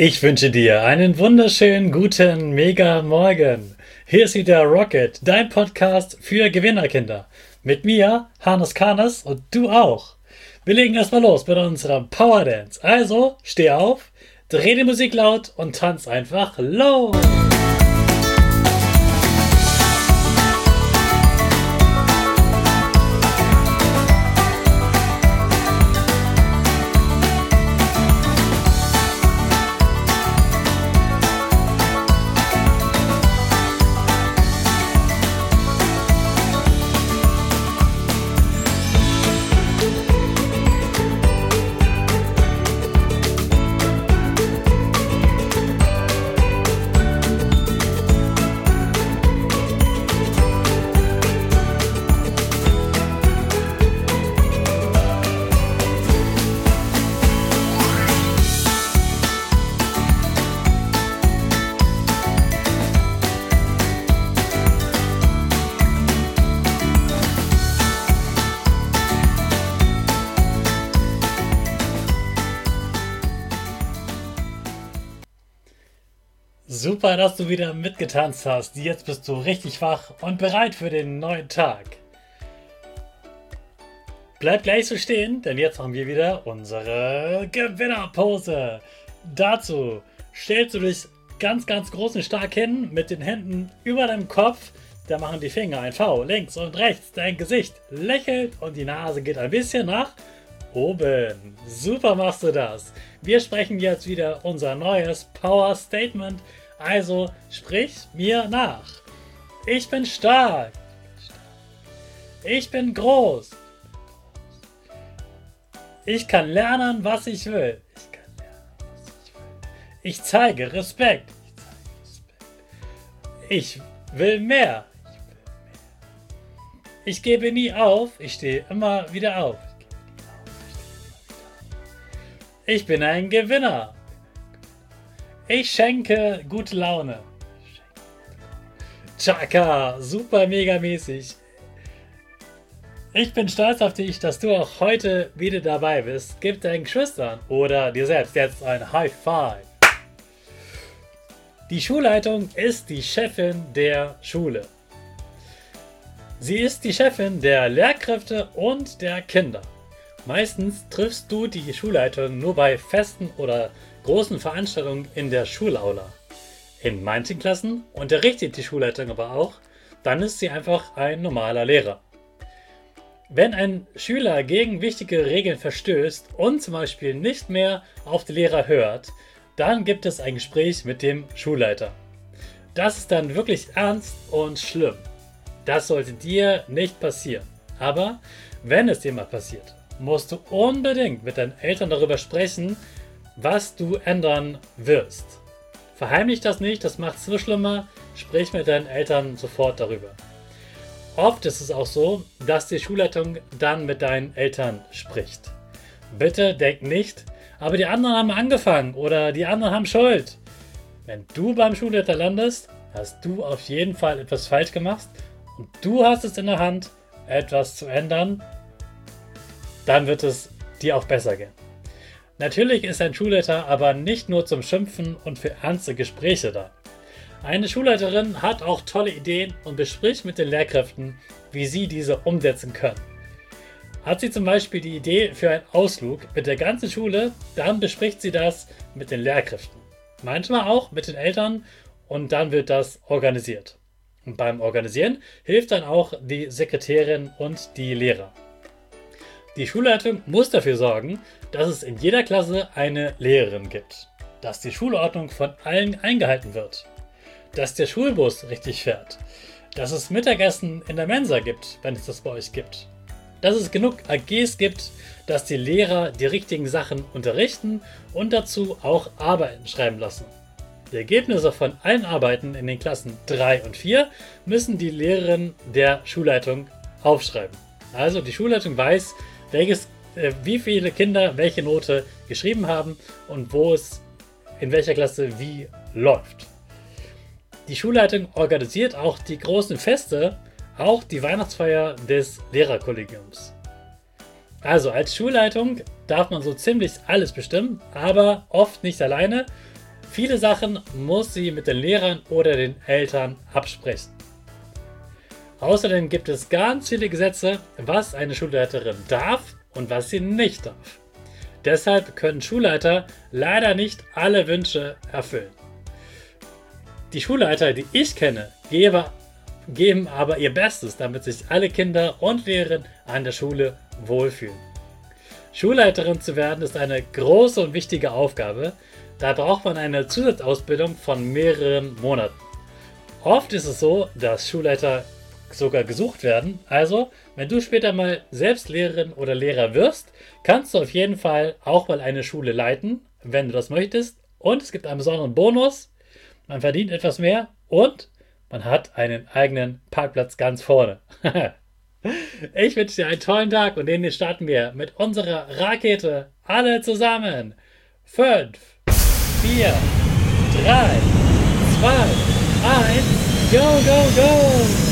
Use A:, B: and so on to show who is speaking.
A: Ich wünsche dir einen wunderschönen guten Mega Morgen. Hier ist wieder Rocket, dein Podcast für Gewinnerkinder. Mit mir, Hannes Karnes, und du auch. Wir legen erstmal los mit unserem Power Dance. Also, steh auf, dreh die Musik laut und tanz einfach los. Super, dass du wieder mitgetanzt hast. Jetzt bist du richtig wach und bereit für den neuen Tag. Bleib gleich so stehen, denn jetzt machen wir wieder unsere Gewinnerpose. Dazu stellst du dich ganz groß und stark hin mit den Händen über deinem Kopf. Da machen die Finger ein V links und rechts. Dein Gesicht lächelt und die Nase geht ein bisschen nach oben. Super machst du das. Wir sprechen jetzt wieder unser neues Power Statement. Also sprich mir nach. Ich bin stark. Ich bin groß. Ich kann lernen, was ich will. Ich zeige Respekt. Ich will mehr. Ich gebe nie auf. Ich stehe immer wieder auf. Ich bin ein Gewinner. Ich schenke gute Laune. Chaka, super mega mäßig. Ich bin stolz auf dich, dass du auch heute wieder dabei bist. Gib deinen Geschwistern oder dir selbst jetzt ein High Five. Die Schulleitung ist die Chefin der Schule. Sie ist die Chefin der Lehrkräfte und der Kinder. Meistens triffst du die Schulleitung nur bei Festen oder großen Veranstaltungen in der Schulaula. In manchen Klassen unterrichtet die Schulleitung aber auch, dann ist sie einfach ein normaler Lehrer. Wenn ein Schüler gegen wichtige Regeln verstößt und zum Beispiel nicht mehr auf die Lehrer hört, dann gibt es ein Gespräch mit dem Schulleiter. Das ist dann wirklich ernst und schlimm. Das sollte dir nicht passieren. Aber wenn es dir mal passiert, musst du unbedingt mit deinen Eltern darüber sprechen, was du ändern wirst. Verheimlich das nicht, das macht es nur schlimmer. Sprich mit deinen Eltern sofort darüber. Oft ist es auch so, dass die Schulleitung dann mit deinen Eltern spricht. Bitte denk nicht, aber die anderen haben angefangen oder die anderen haben Schuld. Wenn du beim Schulleiter landest, hast du auf jeden Fall etwas falsch gemacht und du hast es in der Hand, etwas zu ändern. Dann wird es dir auch besser gehen. Natürlich ist ein Schulleiter aber nicht nur zum Schimpfen und für ernste Gespräche da. Eine Schulleiterin hat auch tolle Ideen und bespricht mit den Lehrkräften, wie sie diese umsetzen können. Hat sie zum Beispiel die Idee für einen Ausflug mit der ganzen Schule, dann bespricht sie das mit den Lehrkräften. Manchmal auch mit den Eltern und dann wird das organisiert. Und beim Organisieren hilft dann auch die Sekretärin und die Lehrer. Die Schulleitung muss dafür sorgen, dass es in jeder Klasse eine Lehrerin gibt, dass die Schulordnung von allen eingehalten wird, dass der Schulbus richtig fährt, dass es Mittagessen in der Mensa gibt, wenn es das bei euch gibt, dass es genug AGs gibt, dass die Lehrer die richtigen Sachen unterrichten und dazu auch Arbeiten schreiben lassen. Die Ergebnisse von allen Arbeiten in den Klassen 3 und 4 müssen die Lehrerin der Schulleitung aufschreiben. Also die Schulleitung weiß, wie viele Kinder welche Note geschrieben haben und wo es in welcher Klasse wie läuft. Die Schulleitung organisiert auch die großen Feste, auch die Weihnachtsfeier des Lehrerkollegiums. Also als Schulleitung darf man so ziemlich alles bestimmen, aber oft nicht alleine. Viele Sachen muss sie mit den Lehrern oder den Eltern absprechen. Außerdem gibt es ganz viele Gesetze, was eine Schulleiterin darf und was sie nicht darf. Deshalb können Schulleiter leider nicht alle Wünsche erfüllen. Die Schulleiter, die ich kenne, geben aber ihr Bestes, damit sich alle Kinder und Lehrerinnen an der Schule wohlfühlen. Schulleiterin zu werden ist eine große und wichtige Aufgabe. Da braucht man eine Zusatzausbildung von mehreren Monaten. Oft ist es so, dass Schulleiter sogar gesucht werden. Also, wenn du später mal selbst Lehrerin oder Lehrer wirst, kannst du auf jeden Fall auch mal eine Schule leiten, wenn du das möchtest. Und es gibt einen besonderen Bonus. Man verdient etwas mehr und man hat einen eigenen Parkplatz ganz vorne. Ich wünsche dir einen tollen Tag und den starten wir mit unserer Rakete alle zusammen. 5, 4, 3, 2, 1, go, go, go!